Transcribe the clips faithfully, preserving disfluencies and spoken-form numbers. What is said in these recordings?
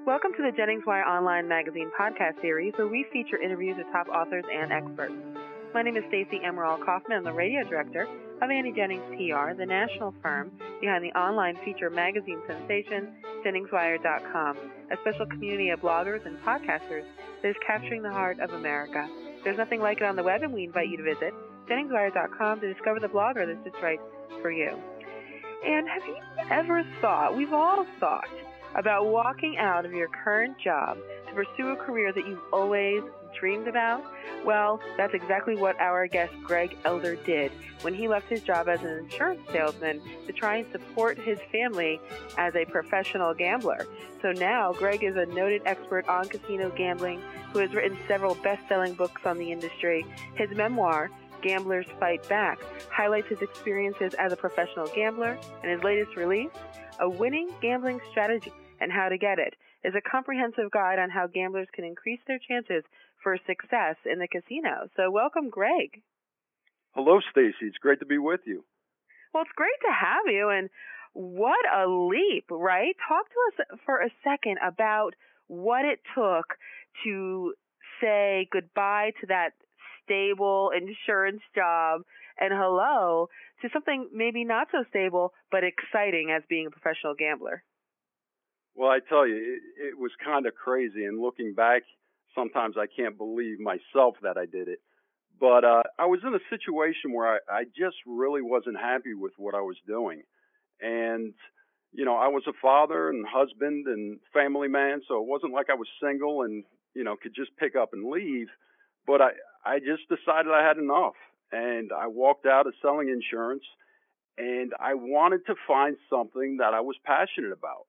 Welcome to the Jennings Wire Online Magazine podcast series, where we feature interviews with top authors and experts. My name is Stacey Emerald Kaufman. I'm the radio director of Andy Jennings P R, the national firm behind the online feature magazine sensation, Jennings Wire dot com, a special community of bloggers and podcasters that is capturing the heart of America. There's nothing like it on the web, and we invite you to visit Jennings Wire dot com to discover the blogger that's just right for you. And have you ever thought, we've all thought, about walking out of your current job to pursue a career that you've always dreamed about? Well, that's exactly what our guest Greg Elder did when he left his job as an insurance salesman to try and support his family as a professional gambler. So now Greg is a noted expert on casino gambling who has written several best-selling books on the industry. His memoir, Gamblers Fight Back, highlights his experiences as a professional gambler, and his latest release, A Winning Gambling Strategy and How to Get It, is a comprehensive guide on how gamblers can increase their chances for success in the casino. So welcome, Greg. Hello, Stacey. It's great to be with you. Well, it's great to have you, and what a leap, right? Talk to us for a second about what it took to say goodbye to that stable insurance job and hello to something maybe not so stable but exciting as being a professional gambler. Well, I tell you, it, it was kind of crazy, and looking back, sometimes I can't believe myself that I did it. But uh, I was in a situation where I, I just really wasn't happy with what I was doing. And, you know, I was a father and husband and family man, so it wasn't like I was single and, you know, could just pick up and leave. But I, I just decided I had enough, and I walked out of selling insurance, and I wanted to find something that I was passionate about.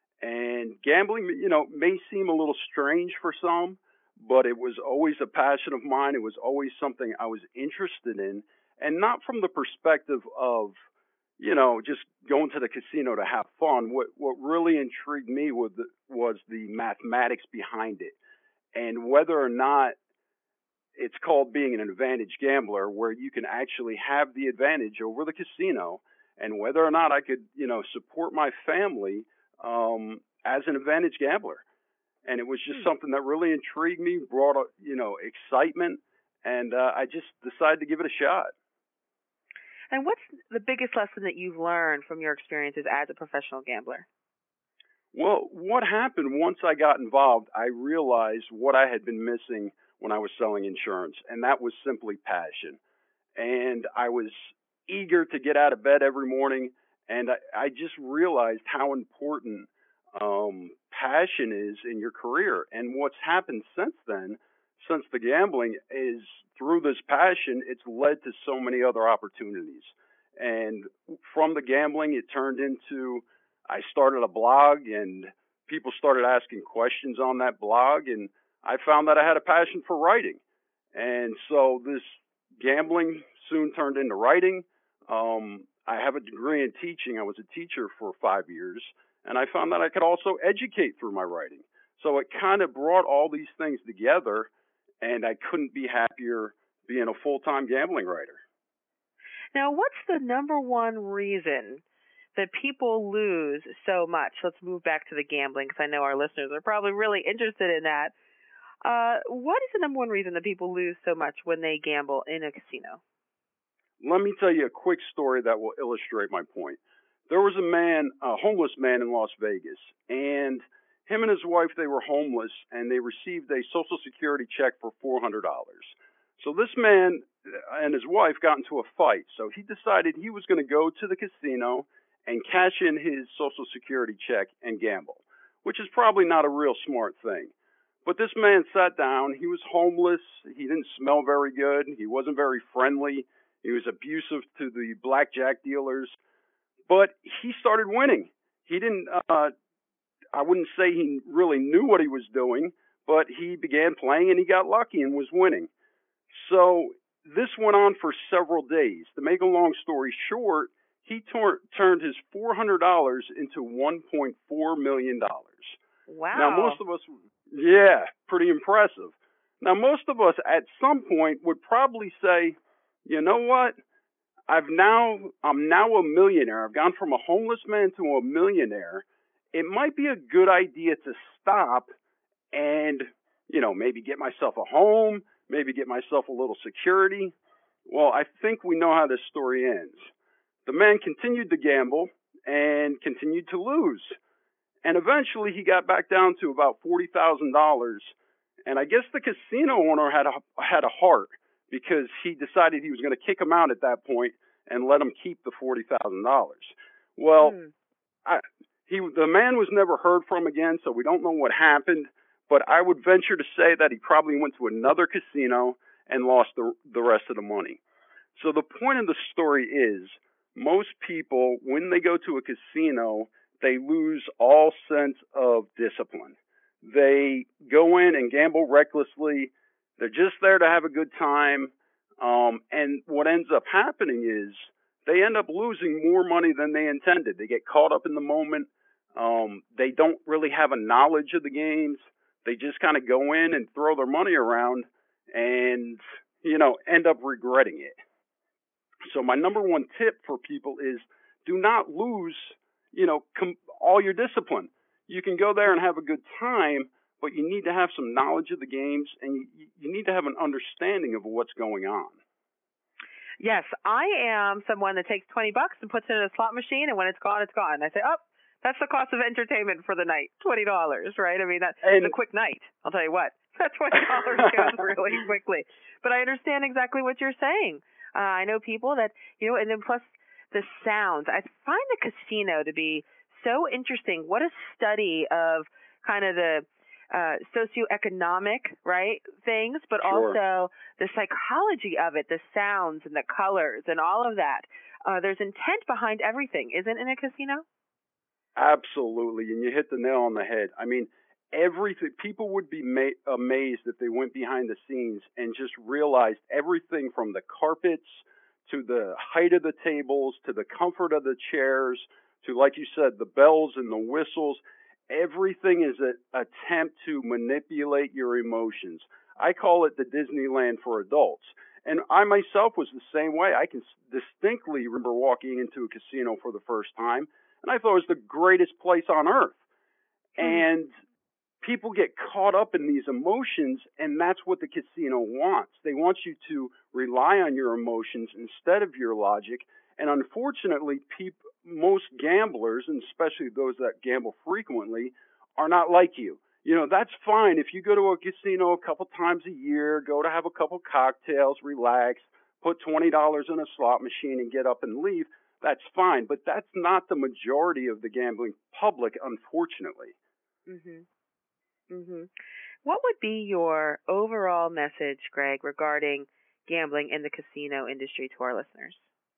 And gambling, you know, may seem a little strange for some, but it was always a passion of mine. It was always something I was interested in, and not from the perspective of, you know, just going to the casino to have fun. What what really intrigued me was the, was the mathematics behind it, and whether or not it's called being an advantage gambler, where you can actually have the advantage over the casino, and whether or not I could, you know, support my family um, as an advantage gambler. And it was just something that really intrigued me, brought, you know, excitement, and uh, I just decided to give it a shot. And what's the biggest lesson that you've learned from your experiences as a professional gambler? Well, what happened once I got involved, I realized what I had been missing when I was selling insurance, and that was simply passion. And I was eager to get out of bed every morning, and I, I just realized how important um, passion is in your career. And what's happened since then, since the gambling, is through this passion, it's led to so many other opportunities. And from the gambling, it turned into, I started a blog, and people started asking questions on that blog, and I found that I had a passion for writing. And so this gambling soon turned into writing. Um, I have a degree in teaching. I was a teacher for five years, and I found that I could also educate through my writing. So it kind of brought all these things together, and I couldn't be happier being a full-time gambling writer. Now, what's the number one reason that people lose so much? Let's move back to the gambling, because I know our listeners are probably really interested in that. Uh, what is the number one reason that people lose so much when they gamble in a casino? Let me tell you a quick story that will illustrate my point. There was a man, a homeless man in Las Vegas, and him and his wife, they were homeless, and they received a Social Security check for four hundred dollars. So this man and his wife got into a fight. So he decided he was going to go to the casino and cash in his Social Security check and gamble, which is probably not a real smart thing. But this man sat down. He was homeless. He didn't smell very good. He wasn't very friendly. He was abusive to the blackjack dealers. But he started winning. He didn't, uh, I wouldn't say he really knew what he was doing, but he began playing and he got lucky and was winning. So this went on for several days. To make a long story short, he tor- turned his four hundred dollars into one point four million dollars. Wow. Now, most of us, yeah, pretty impressive. Now, most of us at some point would probably say, you know what? I've now, I'm now a millionaire. I've gone from a homeless man to a millionaire, it might be a good idea to stop and, you know, maybe get myself a home, maybe get myself a little security. Well, I think we know how this story ends. The man continued to gamble and continued to lose. And eventually he got back down to about forty thousand dollars. And I guess the casino owner had a, had a heart, because he decided he was going to kick him out at that point and let him keep the forty thousand dollars. Well, mm. I, he the man was never heard from again, so we don't know what happened. But I would venture to say that he probably went to another casino and lost the, the rest of the money. So the point of the story is, most people, when they go to a casino, they lose all sense of discipline. They go in and gamble recklessly. They're just there to have a good time. Um, and what ends up happening is they end up losing more money than they intended. They get caught up in the moment. Um, they don't really have a knowledge of the games. They just kind of go in and throw their money around and, you know, end up regretting it. So my number one tip for people is, do not lose, you know, com- all your discipline. You can go there and have a good time, but you need to have some knowledge of the games, and you, you need to have an understanding of what's going on. Yes, I am someone that takes twenty bucks and puts it in a slot machine, and when it's gone, it's gone. I say, oh, that's the cost of entertainment for the night, twenty dollars, right? I mean, that's and, a quick night. I'll tell you what, that twenty dollars goes really quickly. But I understand exactly what you're saying. Uh, I know people that, you know, and then plus the sounds. I find the casino to be so interesting. What a study of kind of the uh, socioeconomic, right, things, but sure. also the psychology of it, the sounds and the colors and all of that. Uh, there's intent behind everything, isn't it, in a casino? Absolutely, and you hit the nail on the head. I mean, everything. People would be ma- amazed if they went behind the scenes and just realized everything from the carpets to the height of the tables to the comfort of the chairs to, like you said, the bells and the whistles. Everything is an attempt to manipulate your emotions. I call it the Disneyland for adults. And I myself was the same way. I can distinctly remember walking into a casino for the first time, and I thought it was the greatest place on earth. Mm. And people get caught up in these emotions, and that's what the casino wants. They want you to rely on your emotions instead of your logic. And unfortunately, people, most gamblers, and especially those that gamble frequently, are not like you. You know, that's fine. If you go to a casino a couple times a year, go to have a couple cocktails, relax, put twenty dollars in a slot machine and get up and leave, that's fine. But that's not the majority of the gambling public, unfortunately. Mm-hmm. Mm-hmm. What would be your overall message, Greg, regarding gambling in the casino industry to our listeners?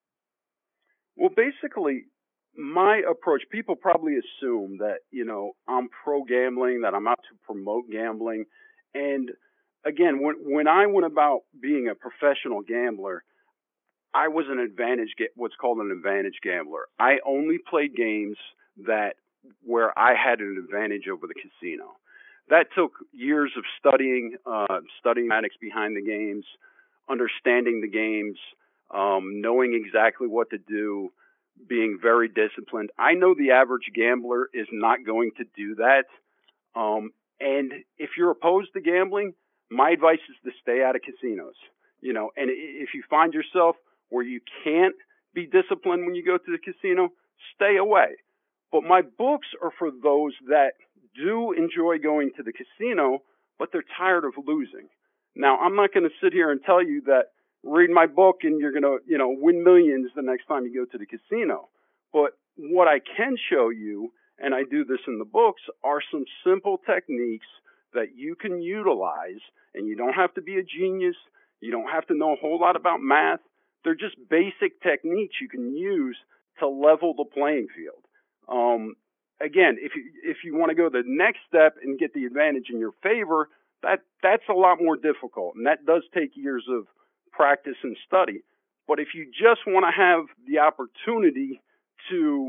Well, basically, my approach, people probably assume that, you know, I'm pro-gambling, that I'm out to promote gambling. And again, when when I went about being a professional gambler, I was an advantage, what's called an advantage gambler. I only played games that where I had an advantage over the casino. That took years of studying, uh, studying mathematics behind the games, understanding the games, um, knowing exactly what to do, being very disciplined. I know the average gambler is not going to do that. Um, and if you're opposed to gambling, my advice is to stay out of casinos. You know, and if you find yourself where you can't be disciplined when you go to the casino, stay away. But my books are for those that do enjoy going to the casino, but they're tired of losing. Now, I'm not going to sit here and tell you that read my book and you're going to, you know, win millions the next time you go to the casino. But what I can show you, and I do this in the books, are some simple techniques that you can utilize, and you don't have to be a genius. You don't have to know a whole lot about math. They're just basic techniques you can use to level the playing field. Um, again, if you, if you want to go the next step and get the advantage in your favor, that that's a lot more difficult, and that does take years of practice and study. But if you just want to have the opportunity to,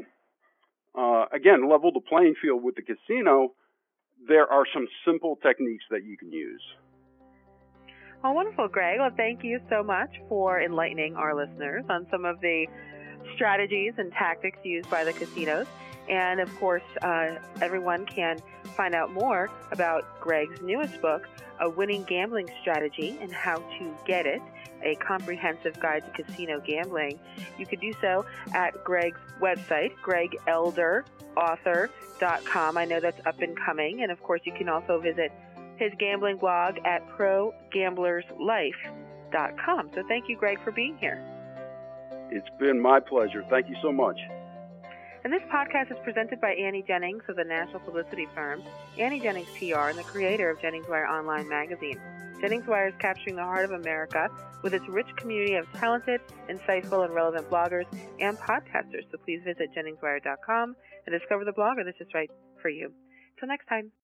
uh, again, level the playing field with the casino, there are some simple techniques that you can use. Oh, wonderful, Greg. Well, thank you so much for enlightening our listeners on some of the strategies and tactics used by the casinos. And, of course, uh, everyone can find out more about Greg's newest book, A Winning Gambling Strategy and How to Get It, a comprehensive guide to casino gambling. You could do so at Greg's website, greg elder author dot com. I know that's up and coming. And, of course, you can also visit his gambling blog at pro gamblers life dot com. So thank you, Greg, for being here. It's been my pleasure. Thank you so much. And this podcast is presented by Annie Jennings of the national publicity firm Annie Jennings P R and the creator of Jennings Wire Online magazine. Jennings Wire is capturing the heart of America with its rich community of talented, insightful, and relevant bloggers and podcasters. So please visit jennings wire dot com and discover the blogger that's just right for you. Until next time.